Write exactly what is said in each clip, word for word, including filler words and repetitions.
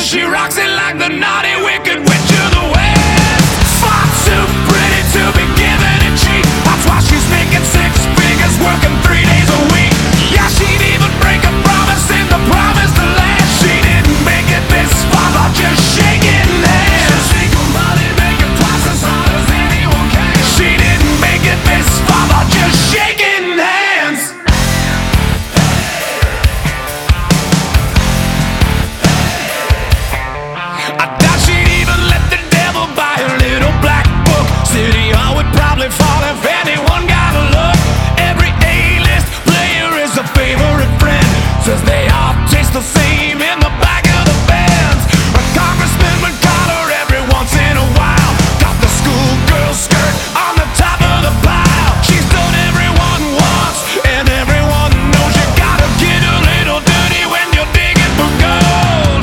she rocks it like the naughty, wicked witch of the West. Far too pretty to be given it cheap. That's why she's making six figures, working three days a week. Yeah, she'd even break a promise in the promised land. She didn't make it this far by just shaking hands. She'll shake her money, make it twice as hard as anyone can. She didn't make it this far by just shaking hands. I doubt she'd even let the devil buy a little black book. City Hall would probably fall if anyone got a look. Every A-list player is a favorite friend, says they all taste the same in the back of the Benz. A congressman would call her every once in a while. Got the schoolgirl skirt on the top of the pile. She's done everyone once, and everyone knows you gotta get a little dirty when you're digging for gold.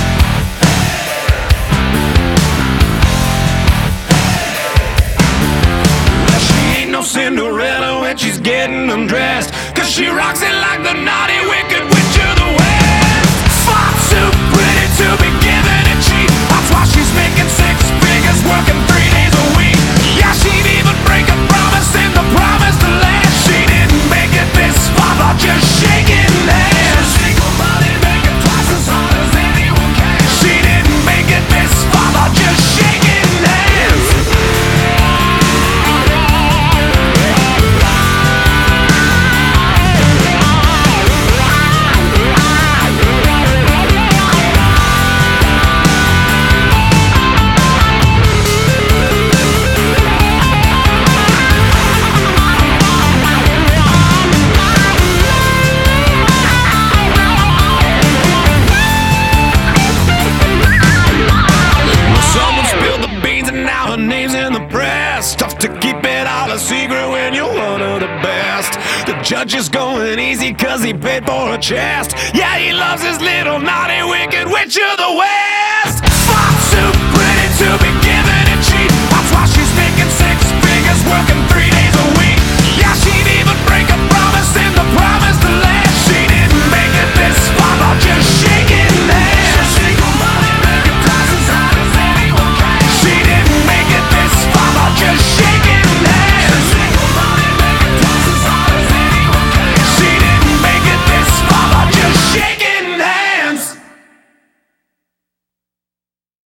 Well, she ain't no Cinderella when she's getting undressed, 'cause she rocks it like the naughty, wicked witch of the West. Far too pretty to be given it cheap. That's why she's making six figures, working three days a week. Yeah, she'd even break a promise in the promised land. She didn't make it this far by just shaking hands. She'll shake her money, make it twice as hard as anyone can. She didn't make it this far by just shaking hands. Someone spilled the beans and now her name's in the press. Tough to keep it all a secret when you're one of the best. The judge is going easy 'cause he paid for a chest. Yeah, he loves his little naughty, wicked witch of the West.